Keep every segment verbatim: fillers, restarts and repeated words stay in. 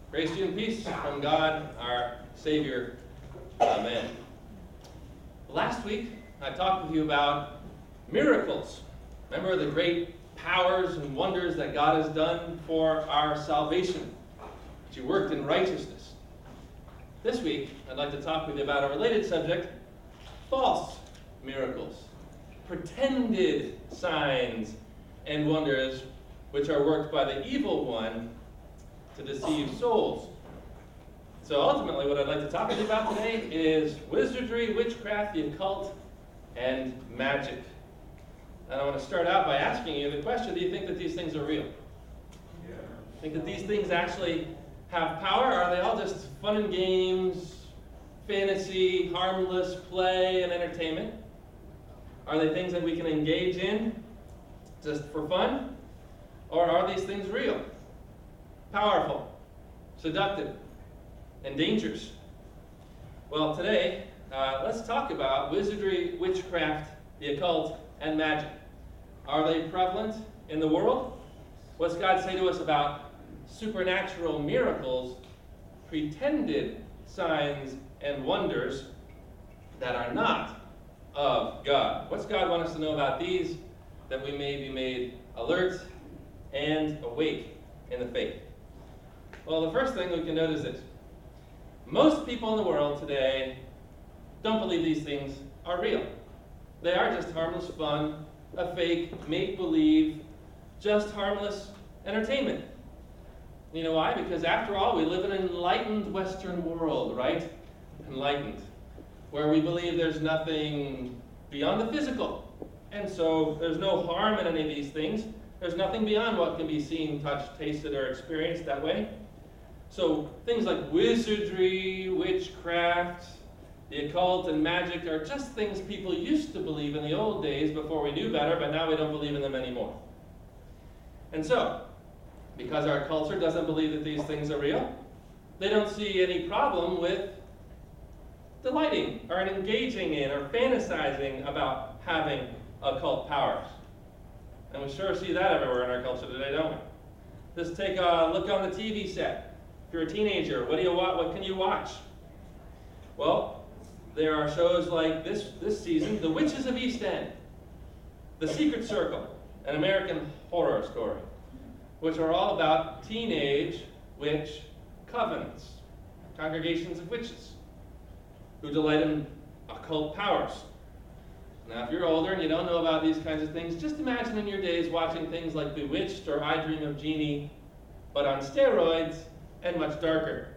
Grace to you and peace from God, our Savior. Amen. Last week, I talked with you about miracles. Remember the great powers and wonders that God has done for our salvation, that you worked in righteousness. This week, I'd like to talk with you about a related subject, false miracles, pretended signs and wonders which are worked by the evil one to deceive souls. So ultimately, what I'd like to talk to you about today is wizardry, witchcraft, the occult, and magic. And I want to start out by asking you the question, do you think that these things are real? Yeah. Think that these things actually have power, or are they all just fun and games, fantasy, harmless play, and entertainment? Are they things that we can engage in just for fun? Or are these things real, powerful, seductive, and dangerous? Well, today, uh, let's talk about wizardry, witchcraft, the occult, and magic. Are they prevalent in the world? What's God say to us about supernatural miracles, pretended signs and wonders that are not of God? What's God want us to know about these, that we may be made alert and awake in the faith? Well, the first thing we can note is this. Most people in the world today don't believe these things are real. They are just harmless fun, a fake, make-believe, just harmless entertainment. You know why? Because after all, we live in an enlightened Western world, right? Enlightened. Where we believe there's nothing beyond the physical. And so there's no harm in any of these things. There's nothing beyond what can be seen, touched, tasted, or experienced that way. So things like wizardry, witchcraft, the occult, and magic are just things people used to believe in the old days before we knew better, but now we don't believe in them anymore. And so, because our culture doesn't believe that these things are real, they don't see any problem with delighting or engaging in or fantasizing about having occult powers. And we sure see that everywhere in our culture today, don't we? Just take a look on the T V set. If you're a teenager, what do you wa- what can you watch? Well, there are shows like this this season, The Witches of East End, The Secret Circle, an American Horror Story, which are all about teenage witch covens, congregations of witches, who delight in occult powers. Now, if you're older and you don't know about these kinds of things, just imagine in your days watching things like Bewitched or I Dream of Jeannie, but on steroids and much darker.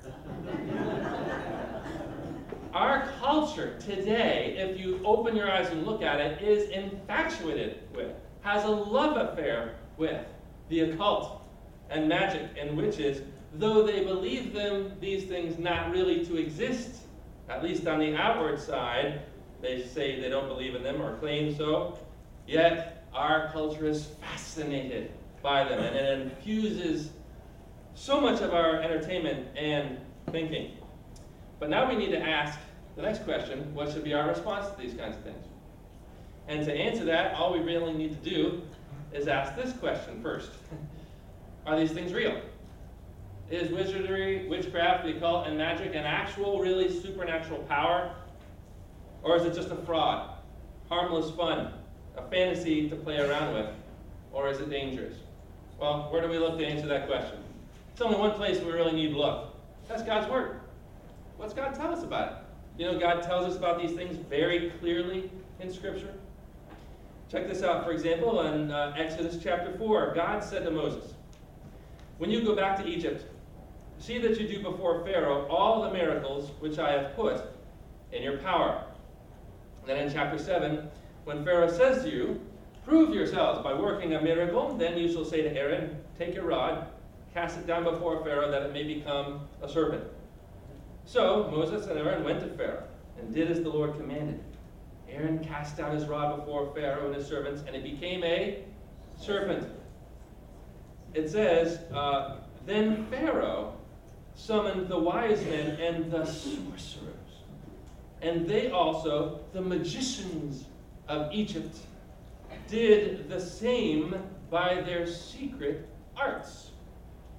Our culture today, if you open your eyes and look at it, is infatuated with, has a love affair with the occult and magic and witches, though they believe them, these things, not really to exist, at least on the outward side. They say they don't believe in them or claim so, yet our culture is fascinated by them, and it infuses so much of our entertainment and thinking. But now we need to ask the next question, what should be our response to these kinds of things? And to answer that, all we really need to do is ask this question first. Are these things real? Is wizardry, witchcraft, the occult, and magic an actual, really supernatural power? Or is it just a fraud, harmless fun, a fantasy to play around with? Or is it dangerous? Well, where do we look to answer that question? It's only one place we really need to look. That's God's Word. What's God tell us about it? You know, God tells us about these things very clearly in Scripture. Check this out, for example, in uh, Exodus chapter four. God said to Moses, "When you go back to Egypt, see that you do before Pharaoh all the miracles which I have put in your power." Then in chapter seven, when Pharaoh says to you, "Prove yourselves by working a miracle," then you shall say to Aaron, "Take your rod, cast it down before Pharaoh, that it may become a serpent." So Moses and Aaron went to Pharaoh and did as the Lord commanded. Aaron cast down his rod before Pharaoh and his servants, and it became a serpent. It says, uh, then Pharaoh summoned the wise men and the sorcerers, and they also, the magicians of Egypt, did the same by their secret arts.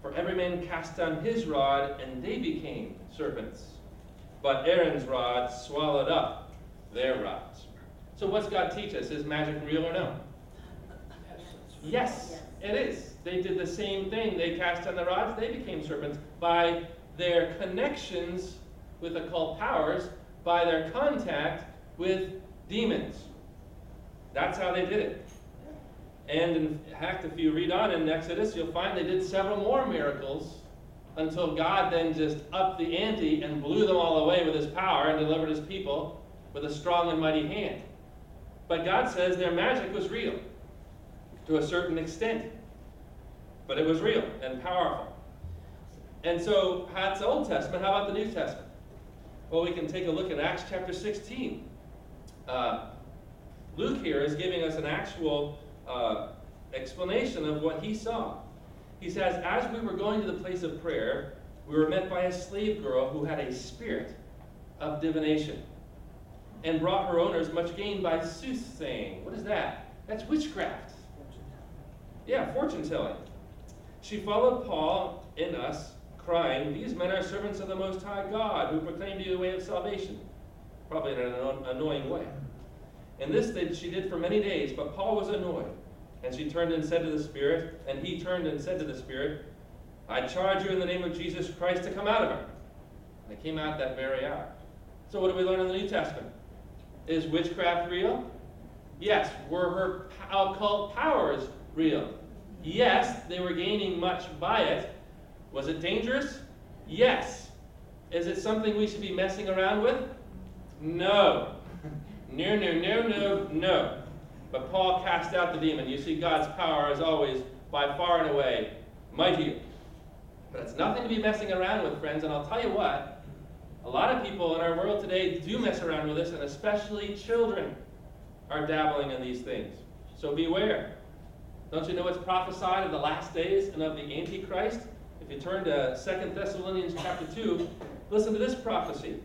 For every man cast down his rod, and they became serpents. But Aaron's rod swallowed up their rods. So what's God teach us? Is magic real or no? Yes, it is. They did the same thing. They cast down the rods, they became serpents by their connections with occult powers, by their contact with demons. That's how they did it. And in fact, if you read on in Exodus, you'll find they did several more miracles until God then just upped the ante and blew them all away with his power and delivered his people with a strong and mighty hand. But God says their magic was real to a certain extent. But it was real and powerful. And so that's the Old Testament. How about the New Testament? Well, we can take a look at Acts chapter sixteen. Uh, Luke here is giving us an actual uh, explanation of what he saw. He says, as we were going to the place of prayer, we were met by a slave girl who had a spirit of divination and brought her owners much gain by soothsaying. What is that? That's witchcraft. Yeah, fortune telling. She followed Paul and us, crying, these men are servants of the Most High God, who proclaim to you the way of salvation. Probably in an annoying way. And this did, she did for many days, but Paul was annoyed. And she turned and said to the Spirit, and he turned and said to the Spirit, I charge you in the name of Jesus Christ to come out of her. And it came out that very hour. So what do we learn in the New Testament? Is witchcraft real? Yes. Were her occult powers real? Yes. They were gaining much by it. Was it dangerous? Yes. Is it something we should be messing around with? No. No, no, no, no, no. But Paul cast out the demon. You see, God's power is always, by far and away, mightier. But it's nothing to be messing around with, friends. And I'll tell you what, a lot of people in our world today do mess around with this, and especially children are dabbling in these things. So beware. Don't you know what's prophesied of the last days and of the Antichrist? If you turn to Second Thessalonians chapter two, listen to this prophecy.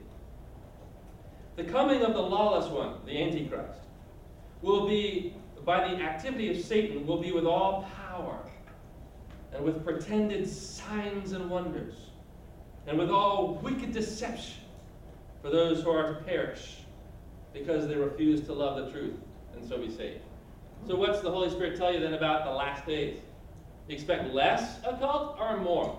The coming of the lawless one, the Antichrist, will be, by the activity of Satan, will be with all power, and with pretended signs and wonders, and with all wicked deception for those who are to perish, because they refuse to love the truth, and so be saved. So what's the Holy Spirit tell you then about the last days? You expect less occult or more?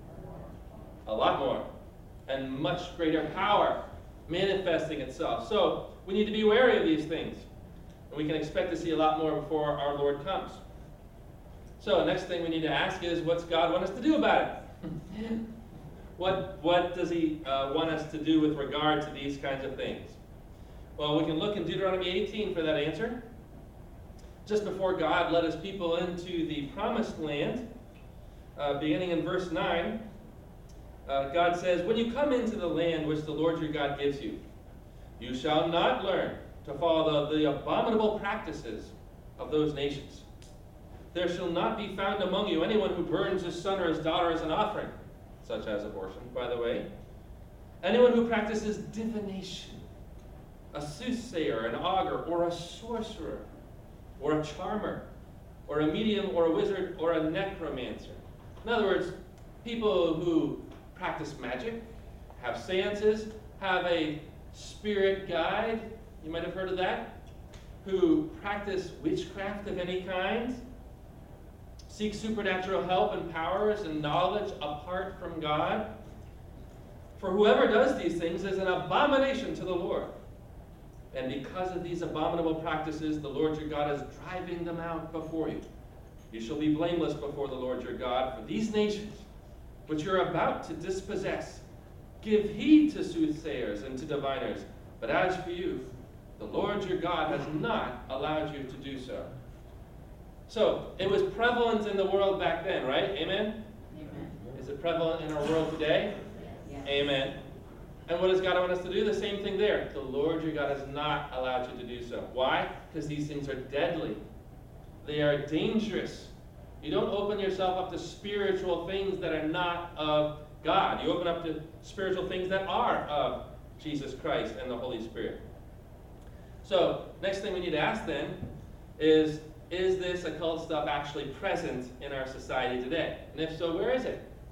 A lot more. And much greater power manifesting itself. So we need to be wary of these things. And we can expect to see a lot more before our Lord comes. So the next thing we need to ask is, what's God want us to do about it? what, what does he uh, want us to do with regard to these kinds of things? Well, we can look in Deuteronomy eighteen for that answer. Just before God led his people into the promised land, uh, beginning in verse nine, uh, God says, when you come into the land which the Lord your God gives you, you shall not learn to follow the, the abominable practices of those nations. There shall not be found among you anyone who burns his son or his daughter as an offering, such as abortion, by the way. Anyone who practices divination, a soothsayer, an augur, or a sorcerer, or a charmer, or a medium, or a wizard, or a necromancer. In other words, people who practice magic, have seances, have a spirit guide, you might have heard of that, who practice witchcraft of any kind, seek supernatural help and powers and knowledge apart from God. For whoever does these things is an abomination to the Lord. And because of these abominable practices, the Lord your God is driving them out before you. You shall be blameless before the Lord your God, for these nations, which you're about to dispossess, give heed to soothsayers and to diviners. But as for you, the Lord your God has not allowed you to do so. So, it was prevalent in the world back then, right? Amen? Amen. Is it prevalent in our world today? Yes. Amen. And what does God want us to do? The same thing there. The Lord your God has not allowed you to do so. Why? Because these things are deadly. They are dangerous. You don't open yourself up to spiritual things that are not of God. You open up to spiritual things that are of Jesus Christ and the Holy Spirit. So, next thing we need to ask then is, is this occult stuff actually present in our society today? And if so, where is it?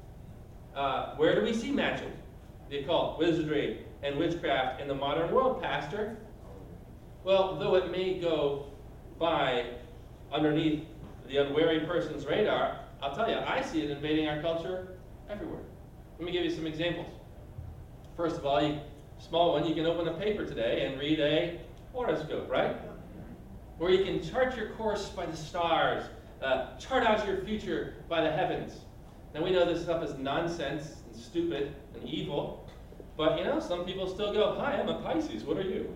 Uh, where do we see magic, the occult, wizardry, and witchcraft in the modern world, Pastor? Well, though it may go by underneath the unwary person's radar, I'll tell you, I see it invading our culture everywhere. Let me give you some examples. First of all, you, small one, you can open a paper today and read a horoscope, right? Or you can chart your course by the stars, uh, chart out your future by the heavens. Now we know this stuff is nonsense and stupid and evil, but you know, some people still go, hi, I'm a Pisces, what are you?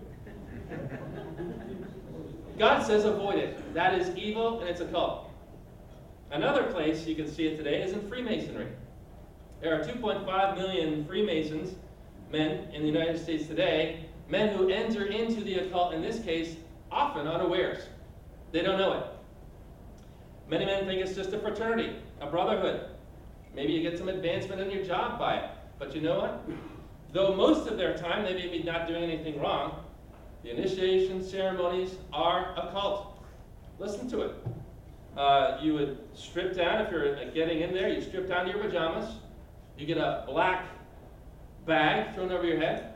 God says avoid it. That is evil and it's a cult. Another place you can see it today is in Freemasonry. There are two point five million Freemasons, men in the United States today, men who enter into the occult, in this case, often unawares. They don't know it. Many men think it's just a fraternity, a brotherhood. Maybe you get some advancement in your job by it. But you know what? Though most of their time they may be not doing anything wrong, the initiation ceremonies are a cult. Listen to it. Uh, you would strip down, if you're getting in there, you strip down to your pajamas. You get a black bag thrown over your head,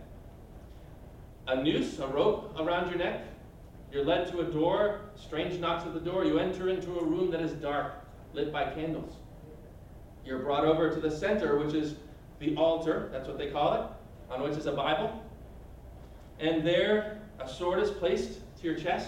a noose, a rope around your neck. You're led to a door, strange knocks at the door. You enter into a room that is dark, lit by candles. You're brought over to the center, which is the altar, that's what they call it, on which is a Bible. And there, a sword is placed to your chest.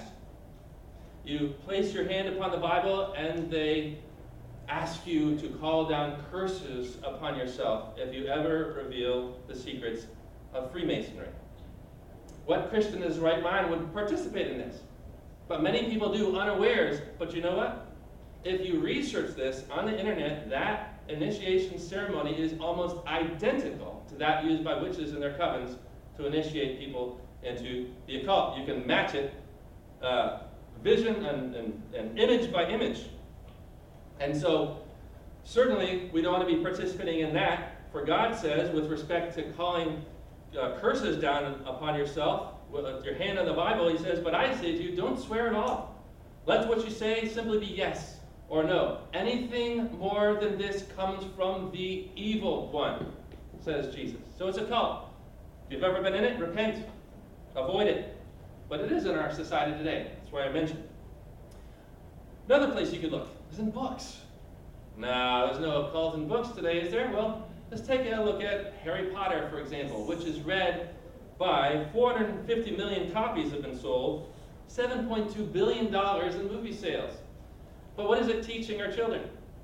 You place your hand upon the Bible, and they ask you to call down curses upon yourself if you ever reveal the secrets of Freemasonry. What Christian in his right mind would participate in this? But many people do unawares. But you know what? If you research this on the internet, that initiation ceremony is almost identical to that used by witches in their covens to initiate people into the occult. You can match it uh, vision and, and, and image by image. And so, certainly, we don't want to be participating in that. For God says, with respect to calling uh, curses down upon yourself, with your hand on the Bible, he says, but I say to you, don't swear at all. Let what you say simply be yes or no. Anything more than this comes from the evil one, says Jesus. So it's a cult. If you've ever been in it, repent. Avoid it. But it is in our society today. That's why I mentioned it. Another place you could look is in books. Now, there's no occult in books today, is there? Well, let's take a look at Harry Potter, for example, which is read by four hundred fifty million copies have been sold, seven point two billion dollars in movie sales. But what is it teaching our children?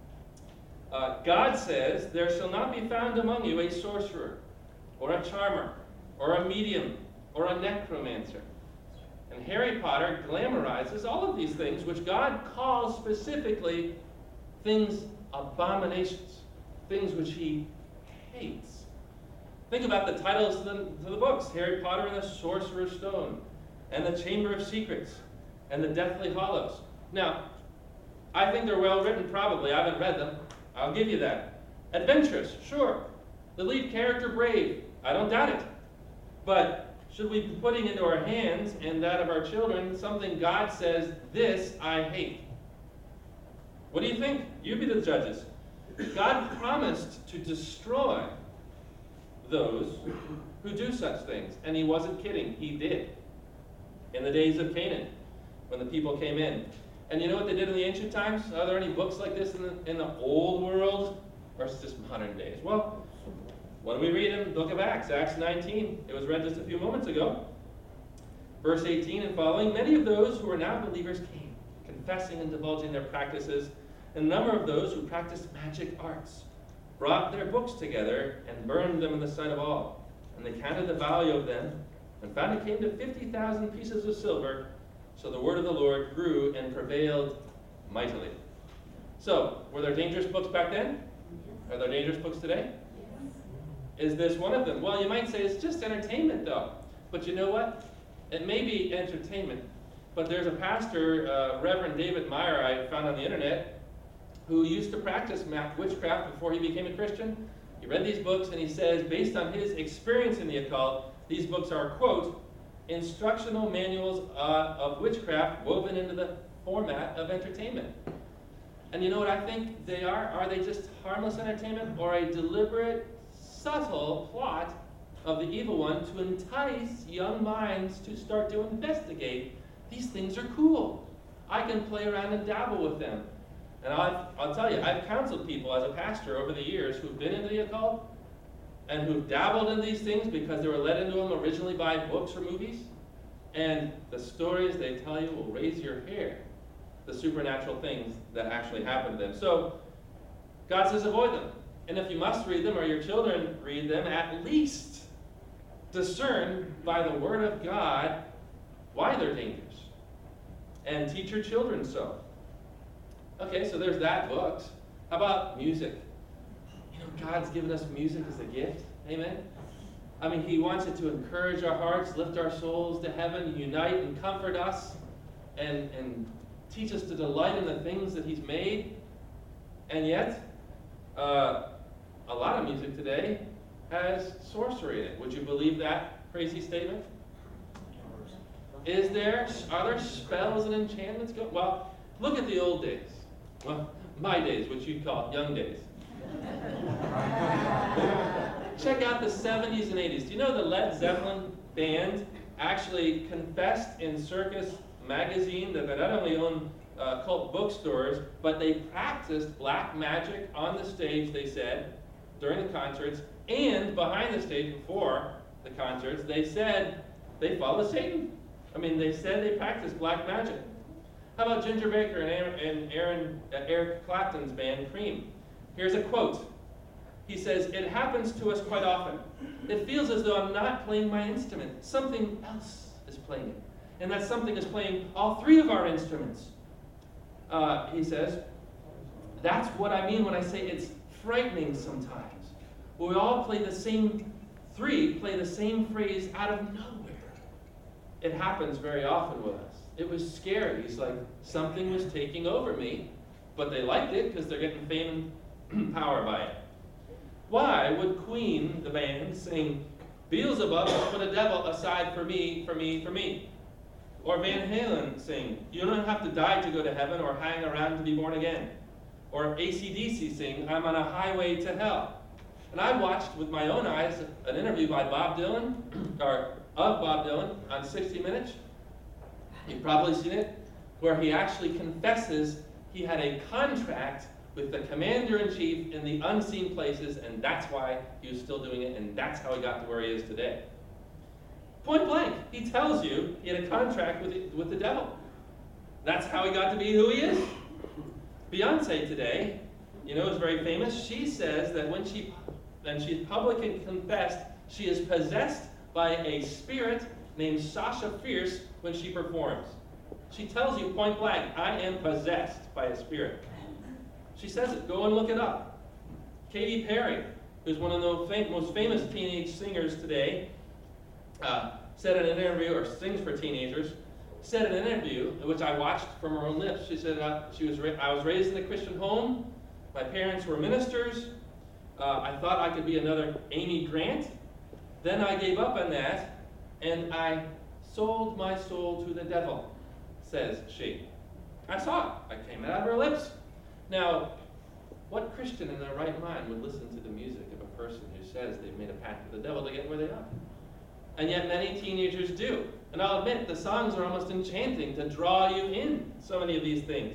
Uh, God says, there shall not be found among you a sorcerer, or a charmer, or a medium, or a necromancer. And Harry Potter glamorizes all of these things, which God calls specifically things, abominations, things which he hates. Think about the titles to the, to the books: Harry Potter and the Sorcerer's Stone, and the Chamber of Secrets, and the Deathly Hallows. Now, I think they're well written, probably. I haven't read them. I'll give you that. Adventurous, sure. The lead character, brave. I don't doubt it. But should we be putting into our hands and that of our children something God says, this I hate? What do you think? You be the judges. God promised to destroy those who do such things. And he wasn't kidding. He did. In the days of Canaan, when the people came in. And you know what they did in the ancient times? Are there any books like this in the, in the old world? Or is this modern days? Well, when we read in the book of Acts, Acts nineteen, it was read just a few moments ago. Verse eighteen and following, many of those who were now believers came, confessing and divulging their practices. And a number of those who practiced magic arts brought their books together and burned them in the sight of all. And they counted the value of them and found it came to fifty thousand pieces of silver. So the word of the Lord grew and prevailed mightily. So, were there dangerous books back then? Are there dangerous books today? Is this one of them? Well, you might say it's just entertainment, though. But you know what? It may be entertainment. But there's a pastor, uh, Reverend David Meyer, I found on the internet, who used to practice witchcraft before he became a Christian. He read these books, and he says, based on his experience in the occult, these books are, quote, instructional manuals uh, of witchcraft woven into the format of entertainment. And you know what I think they are? Are they just harmless entertainment or a deliberate, subtle plot of the evil one to entice young minds to start to investigate? These things are cool. I can play around and dabble with them. And I'll, I'll tell you, I've counseled people as a pastor over the years who've been into the occult and who've dabbled in these things because they were led into them originally by books or movies. And the stories they tell you will raise your hair, the supernatural things that actually happen to them. So God says avoid them. And if you must read them or your children read them, at least discern by the Word of God why they're dangerous. And teach your children so. Okay, so there's that, books. How about music? You know, God's given us music as a gift. Amen? I mean, He wants it to encourage our hearts, lift our souls to heaven, unite and comfort us, and, and teach us to delight in the things that He's made. And yet, uh, a lot of music today has sorcery in it. Would you believe that crazy statement? Is there, are there spells and enchantments going? Well, look at the old days. Well, my days, which you'd call young days. Check out the seventies and eighties. Do you know the Led Zeppelin band actually confessed in Circus magazine that they not only owned uh, cult bookstores, but they practiced black magic on the stage, they said, during the concerts, and behind the stage before the concerts, they said they follow Satan. I mean, they said they practiced black magic. How about Ginger Baker and Aaron, and Aaron uh, Eric Clapton's band, Cream? Here's a quote. He says, "It happens to us quite often. It feels as though I'm not playing my instrument. Something else is playing it. And that something is playing all three of our instruments." Uh, he says, "That's what I mean when I say it's frightening sometimes. We all play the same, three play the same phrase out of nowhere. It happens very often with us. It was scary." He's like, something was taking over me, but they liked it because they're getting fame and power by it. Why would Queen, the band, sing, "Beelzebub has put a devil aside for me, for me, for me"? Or Van Halen sing, "You don't have to die to go to heaven or hang around to be born again"? Or A C D C sing, "I'm on a highway to hell"? And I watched with my own eyes an interview by Bob Dylan, or of Bob Dylan, on sixty minutes. You've probably seen it, where he actually confesses he had a contract with the commander-in-chief in the unseen places, and that's why he was still doing it, and that's how he got to where he is today. Point blank, he tells you he had a contract with the, with the devil. That's how he got to be who he is. Beyonce today, you know, is very famous. She says that when she, and she's publicly confessed, she is possessed by a spirit named Sasha Fierce when she performs. She tells you point blank, "I am possessed by a spirit." She says it. Go and look it up. Katy Perry, who's one of the fam- most famous teenage singers today, uh, said in an interview, or sings for teenagers, said in an interview, which I watched from her own lips, she said, uh, she was ra- I was raised in a Christian home. My parents were ministers. Uh, I thought I could be another Amy Grant. Then I gave up on that, and I sold my soul to the devil, says she. I saw it. It came out of her lips. Now, what Christian in their right mind would listen to the music of a person who says they've made a pact with the devil to get where they are? And yet many teenagers do. And I'll admit, the songs are almost enchanting to draw you in, so many of these things.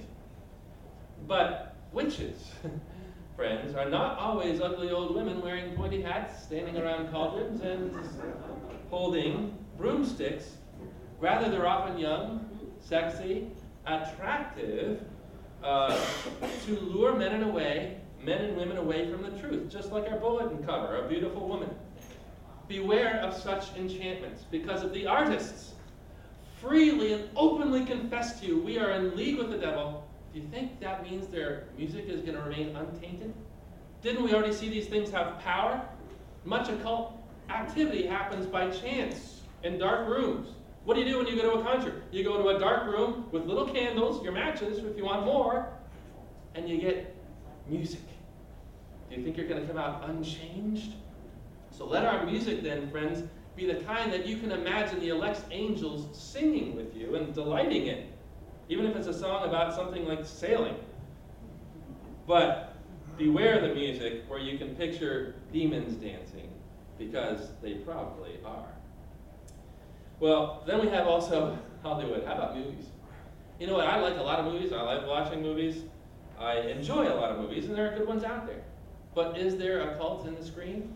But witches, friends, are not always ugly old women wearing pointy hats, standing around cauldrons, and holding broomsticks. Rather, they're often young, sexy, attractive, uh, to lure men and away, men and women away from the truth, just like our bulletin cover, A Beautiful Woman. Beware of such enchantments, because if the artists freely and openly confess to you, "We are in league with the devil," do you think that means their music is going to remain untainted? Didn't we already see these things have power? Much occult activity happens by chance in dark rooms. What do you do when you go to a concert? You go to a dark room with little candles, your matches if you want more, and you get music. Do you think you're going to come out unchanged? So let our music then, friends, be the kind that you can imagine the elect's angels singing with you and delighting in, even if it's a song about something like sailing. But beware the music where you can picture demons dancing, because they probably are. Well, then we have also Hollywood. How about movies? You know what? I like a lot of movies. I like watching movies. I enjoy a lot of movies, and there are good ones out there. But is there a cult in the screen?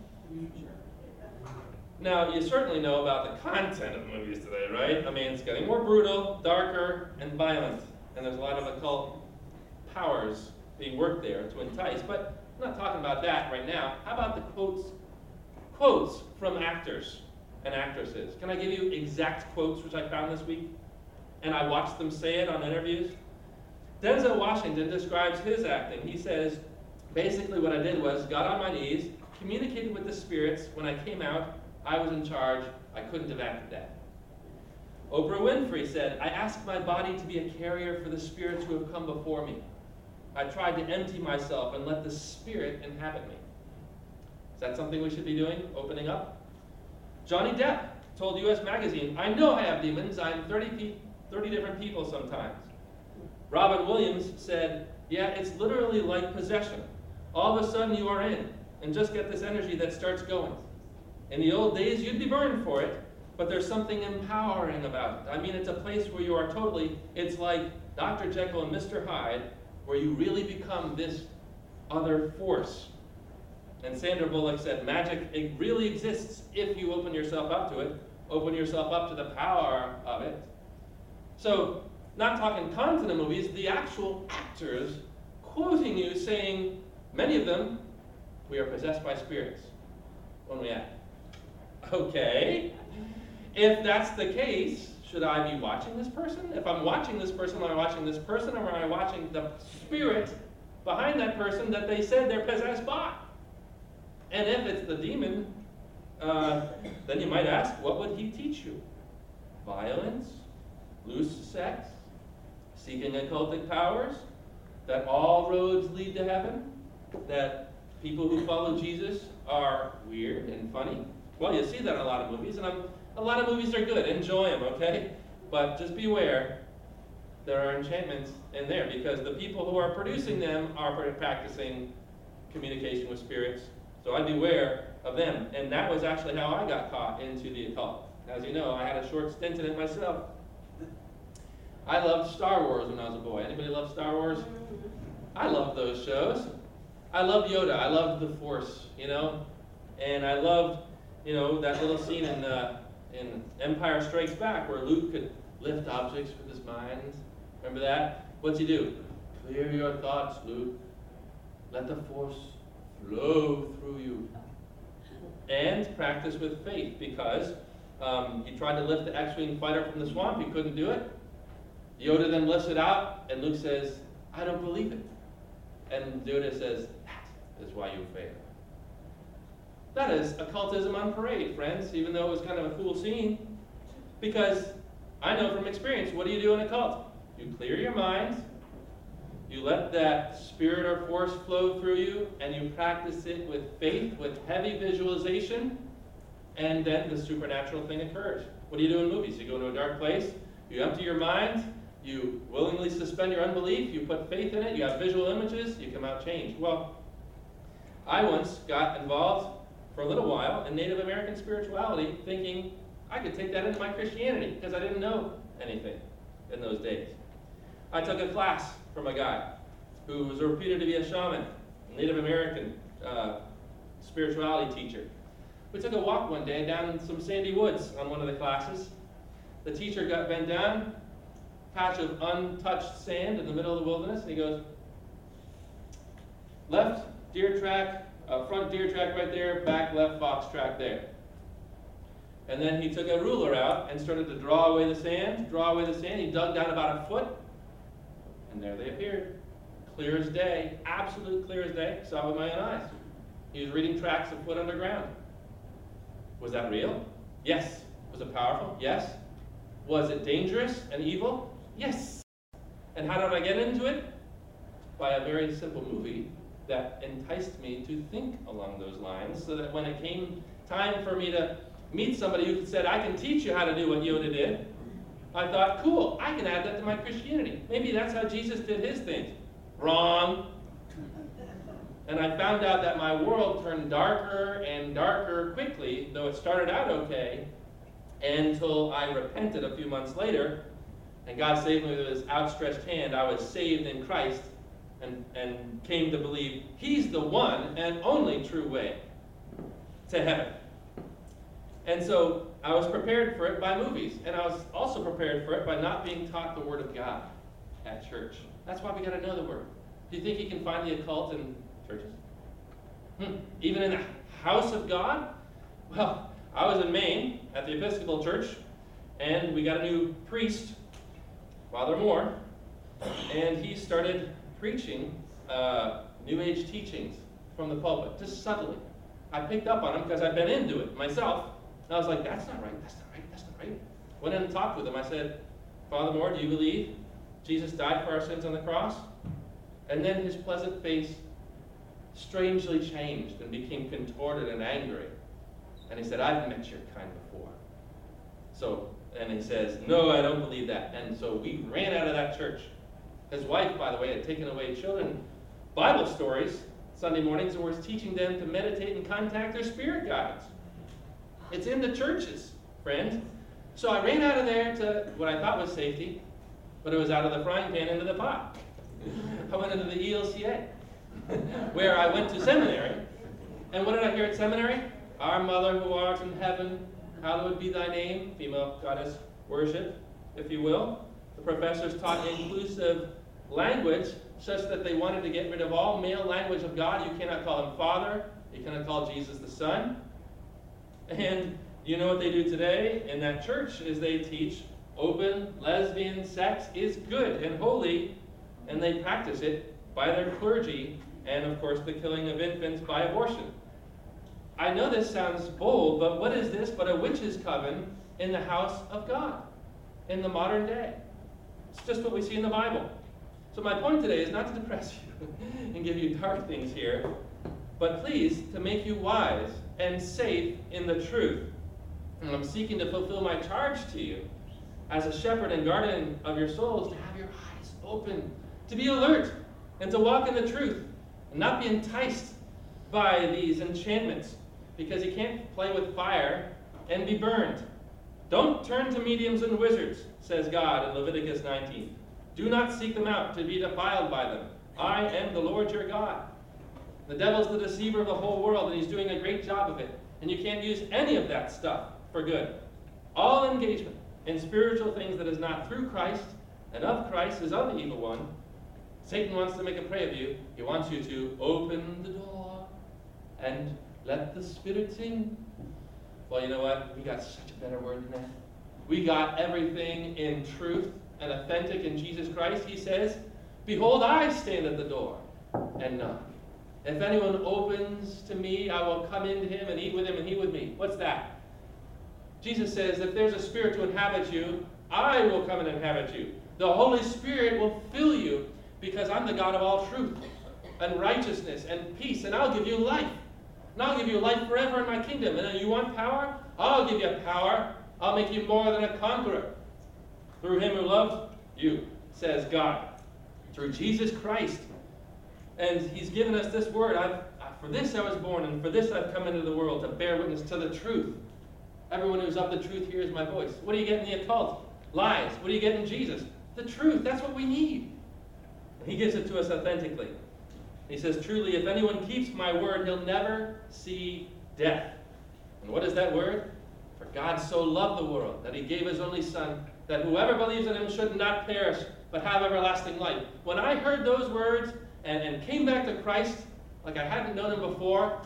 Now, you certainly know about the content of movies today, right? I mean, it's getting more brutal, darker, and violent. And there's a lot of occult powers being worked there to entice. But I'm not talking about that right now. How about the quotes, quotes from actors and actresses? Can I give you exact quotes which I found this week? And I watched them say it on interviews. Denzel Washington describes his acting. He says, basically what I did was got on my knees, communicated with the spirits. When I came out, I was in charge. I couldn't have acted that. Oprah Winfrey said, I asked my body to be a carrier for the spirits who have come before me. I tried to empty myself and let the Spirit inhabit me. Is that something we should be doing, opening up? Johnny Depp told U S Magazine, I know I have demons. I'm thirty, pe- thirty different people sometimes. Robin Williams said, yeah, it's literally like possession. All of a sudden you are in, and just get this energy that starts going. In the old days, you'd be burned for it, but there's something empowering about it. I mean, it's a place where you are totally, it's like Doctor Jekyll and Mister Hyde, where you really become this other force. And Sandra Bullock said, magic, it really exists if you open yourself up to it, open yourself up to the power of it. So, not talking content of movies, the actual actors quoting you saying, many of them, we are possessed by spirits when we act. Okay, if that's the case, should I be watching this person? If I'm watching this person, am I watching this person, or am I watching the spirit behind that person that they said they're possessed by? And if it's the demon, uh, then you might ask, what would he teach you? Violence? Loose sex? Seeking occultic powers? That all roads lead to heaven? That people who follow Jesus are weird and funny? Well, you see that in a lot of movies, and I'm, a lot of movies are good. Enjoy them, okay? But just beware, there are enchantments in there, because the people who are producing them are practicing communication with spirits. So I beware of them. And that was actually how I got caught into the occult. As you know, I had a short stint in it myself. I loved Star Wars when I was a boy. Anybody love Star Wars? I loved those shows. I loved Yoda. I loved the Force, you know? And I loved, you know, that little scene in uh, in Empire Strikes Back where Luke could lift objects with his mind. Remember that? What's he do? Clear your thoughts, Luke. Let the Force flow through you. And practice with faith, because um, he tried to lift the X-Wing fighter from the swamp. He couldn't do it. Yoda then lifts it out, and Luke says, I don't believe it. And Yoda says, that is why you fail. That is occultism on parade, friends, even though it was kind of a cool scene. Because I know from experience, what do you do in a cult? You clear your mind, you let that spirit or force flow through you, and you practice it with faith, with heavy visualization, and then the supernatural thing occurs. What do you do in movies? You go into a dark place, you empty your mind, you willingly suspend your unbelief, you put faith in it, you have visual images, you come out changed. Well, I once got involved for a little while in Native American spirituality, thinking I could take that into my Christianity, because I didn't know anything in those days. I took a class from a guy who was reputed to be a shaman, a Native American uh, spirituality teacher. We took a walk one day down in some sandy woods on one of the classes. The teacher got bent down, patch of untouched sand in the middle of the wilderness, and he goes, left deer track, uh, front deer track right there, back left fox track there. And then he took a ruler out and started to draw away the sand, draw away the sand. He dug down about a foot, and there they appeared. Clear as day, absolute clear as day, saw with my own eyes. He was reading tracks a foot underground. Was that real? Yes. Was it powerful? Yes. Was it dangerous and evil? Yes. And how did I get into it? By a very simple movie that enticed me to think along those lines, so that when it came time for me to meet somebody who said, I can teach you how to do what Yoda did, I thought, cool, I can add that to my Christianity. Maybe that's how Jesus did his things. Wrong. And I found out that my world turned darker and darker quickly, though it started out okay, until I repented a few months later, and God saved me with his outstretched hand. I was saved in Christ and, and came to believe he's the one and only true way to heaven. And so I was prepared for it by movies, and I was also prepared for it by not being taught the Word of God at church. That's why we got to know the Word. Do you think you can find the occult in churches? Hmm. Even in the house of God? Well, I was in Maine at the Episcopal Church, and we got a new priest, Father Moore, and he started preaching uh, New Age teachings from the pulpit, just subtly. I picked up on him because I've been into it myself, and I was like, that's not right, that's not right, that's not right. Went in and talked with him. I said, Father Moore, do you believe Jesus died for our sins on the cross? And then his pleasant face strangely changed and became contorted and angry. And he said, I've met your kind before. So, and he says, no, I don't believe that. And so we ran out of that church. His wife, by the way, had taken away children Bible stories Sunday mornings and was teaching them to meditate and contact their spirit guides. It's in the churches, friend. So I ran out of there to what I thought was safety, but it was out of the frying pan into the pot. I went into the E L C A, where I went to seminary. And what did I hear at seminary? Our Mother who art in heaven, hallowed be thy name, female goddess worship, if you will. The professors taught inclusive language such that they wanted to get rid of all male language of God. You cannot call him Father. You cannot call Jesus the Son. And you know what they do today in that church is they teach open lesbian sex is good and holy, and they practice it by their clergy, and of course the killing of infants by abortion. I know this sounds bold, but what is this but a witch's coven in the house of God in the modern day? It's just what we see in the Bible. So my point today is not to depress you and give you dark things here, but please to make you wise and safe in the truth. And I'm seeking to fulfill my charge to you as a shepherd and guardian of your souls, to have your eyes open, to be alert, and to walk in the truth, and not be enticed by these enchantments, because you can't play with fire and be burned. Don't turn to mediums and wizards, says God in Leviticus nineteen. Do not seek them out to be defiled by them. I am the Lord your God. The devil's the deceiver of the whole world, and he's doing a great job of it. And you can't use any of that stuff for good. All engagement in spiritual things that is not through Christ and of Christ is of the evil one. Satan wants to make a prey of you. He wants you to open the door and let the Spirit sing. Well, you know what? We got such a better word than that. We got everything in truth and authentic in Jesus Christ. He says, behold, I stand at the door and knock. If anyone opens to me, I will come into him and eat with him and he with me. What's that? Jesus says, if there's a spirit to inhabit you, I will come and inhabit you. The Holy Spirit will fill you, because I'm the God of all truth and righteousness and peace, and I'll give you life. And I'll give you life forever in my kingdom. And you want power? I'll give you power. I'll make you more than a conqueror. Through him who loved you, says God. Through Jesus Christ. And he's given us this word. I've, for this I was born, and for this I've come into the world, to bear witness to the truth. Everyone who's of the truth hears my voice. What do you get in the occult? Lies. What do you get in Jesus? The truth. That's what we need. And he gives it to us authentically. He says, truly, if anyone keeps my word, he'll never see death. And what is that word? For God so loved the world that he gave his only Son, that whoever believes in him should not perish, but have everlasting life. When I heard those words and, and came back to Christ like I hadn't known him before,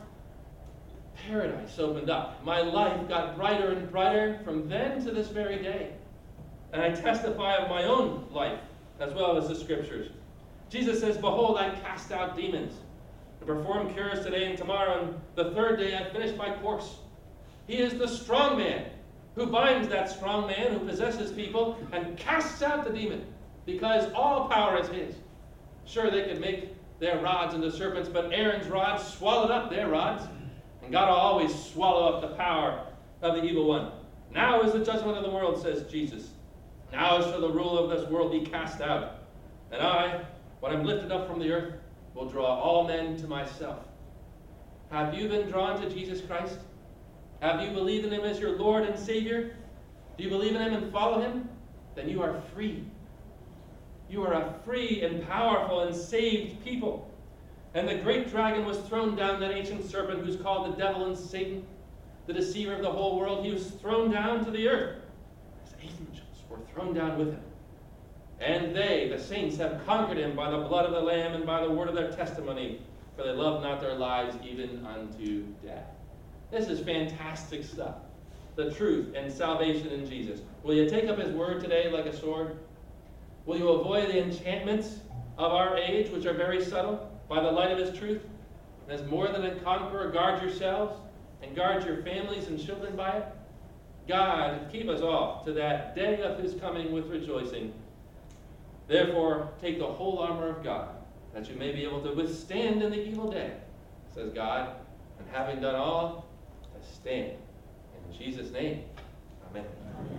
paradise opened up. My life got brighter and brighter from then to this very day. And I testify of my own life as well as the Scriptures. Jesus says, behold, I cast out demons and perform cures today and tomorrow, and the third day I finish my course. He is the strong man who binds that strong man who possesses people and casts out the demon, because all power is his. Sure, they could make their rods into serpents, but Aaron's rods swallowed up their rods, and God will always swallow up the power of the evil one. Now is the judgment of the world, says Jesus. Now shall the rule of this world be cast out. And I, when I'm lifted up from the earth, will draw all men to myself. Have you been drawn to Jesus Christ? Have you believed in him as your Lord and Savior? Do you believe in him and follow him? Then you are free. You are a free and powerful and saved people. And the great dragon was thrown down, that ancient serpent who's called the devil and Satan, the deceiver of the whole world. He was thrown down to the earth. His angels were thrown down with him. And they, the saints, have conquered him by the blood of the Lamb and by the word of their testimony, for they love not their lives even unto death. This is fantastic stuff. The truth and salvation in Jesus. Will you take up his word today like a sword? Will you avoid the enchantments of our age, which are very subtle, by the light of his truth? As more than a conqueror, guard yourselves and guard your families and children by it. God, keep us all to that day of his coming with rejoicing. Therefore, take the whole armor of God, that you may be able to withstand in the evil day, says God, and having done all, to stand. In Jesus' name, amen.